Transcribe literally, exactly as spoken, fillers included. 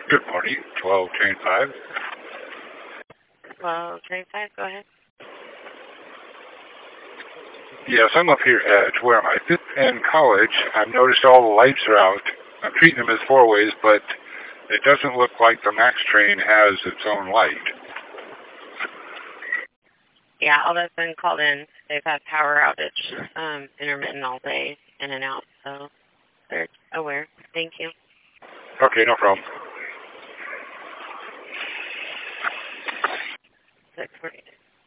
Good morning, twelve train five. twelve train five, go ahead. Yes, I'm up here at where I sit in college. I've noticed all the lights are out. I'm treating them as four ways, but it doesn't look like the MAX train has its own light. Yeah, all that's been called in. They've had power outage, um, intermittent all day, in and out, so they're aware. Thank you. Okay, no problem. six forty-two.